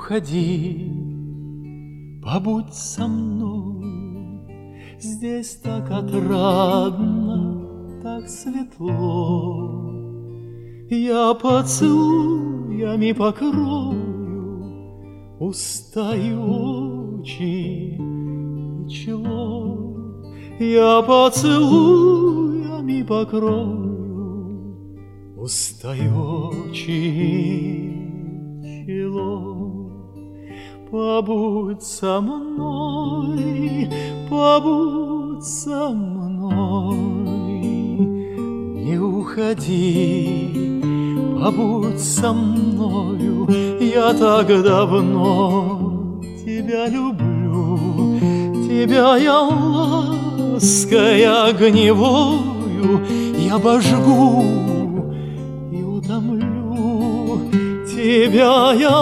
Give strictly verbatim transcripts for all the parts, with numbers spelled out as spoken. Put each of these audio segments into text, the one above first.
уходи, побудь со мной. Здесь так отрадно, так светло. Я поцелуями покрою уста и очи и чело. Я поцелуями покрою уста и очи и чело. Побудь со мной, побудь со мной, не уходи, побудь со мною. Я так давно тебя люблю, тебя я лаской огневою я обожгу и утомлю. Тебя я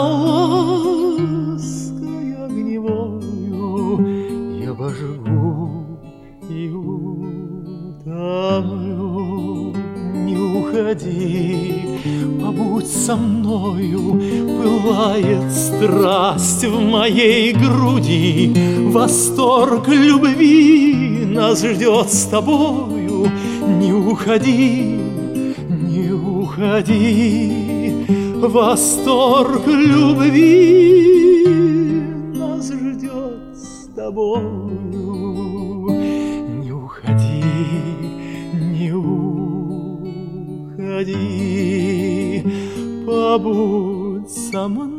лаской огневою я обожгу и утомлю. Не уходи, побудь со мною, пылает страсть в моей груди. Восторг любви нас ждет с тобою. Не уходи, не уходи, восторг любви нас ждет с тобою. Не уходи, не уходи, побудь со мной.